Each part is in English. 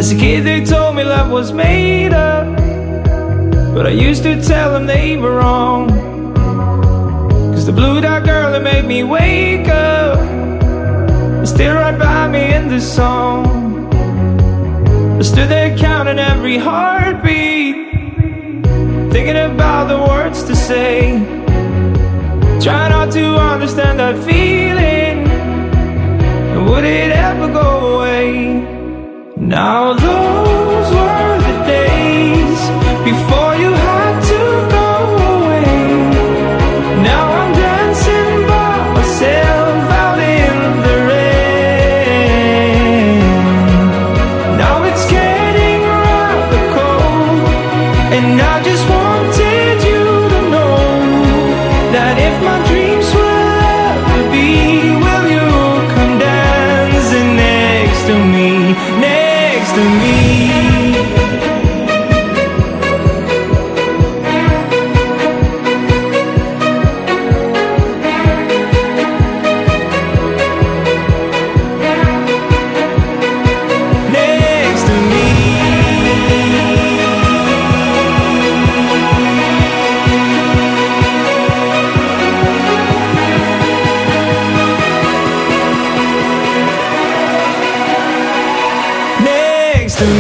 As a kid they told me love was made up, but I used to tell them they were wrong. Cause the blue dot girl that made me wake up is still right by me in this song. I stood there counting every heartbeat, thinking about the words to say, trying not to understand that feeling, and would it ever go away? Now those were the days before you had to go away. Now I'm dancing by myself out in the rain. Now it's getting rather cold, and I just wanted you to know that if my dreams will ever be, will you come dancing next to me, next to me? Next to me.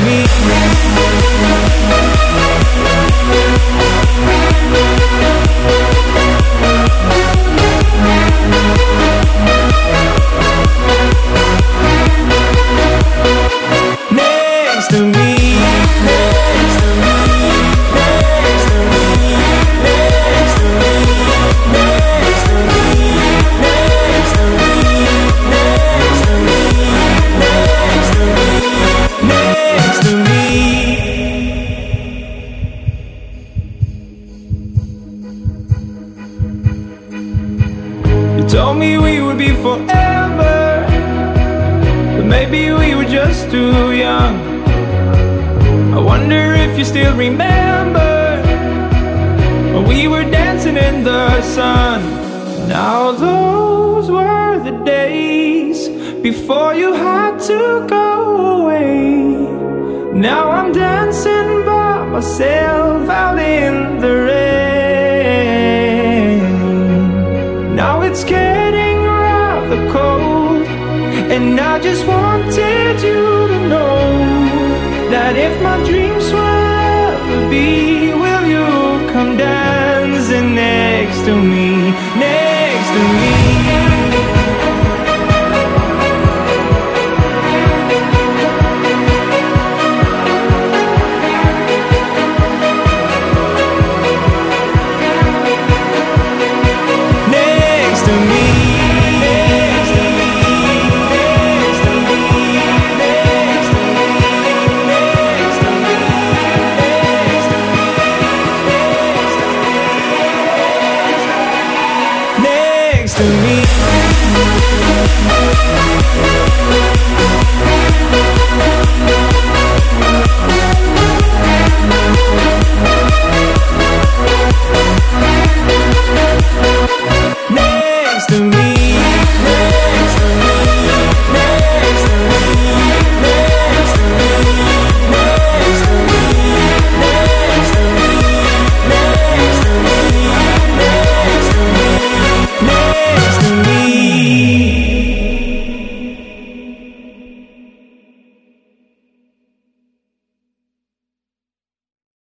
Next to me. Next to me. Next to me. Next to me. Next to me. Next to me. Next to me. Next to me. Next to me. Next to me. You told me we would be forever, but maybe we were just too young. I wonder if you still remember when we were dancing in the sun. Now those were the days before you had to go away. Now I'm dancing by myself out in the rain. Now it's getting rather cold, and I just wanted you to know that if my dreams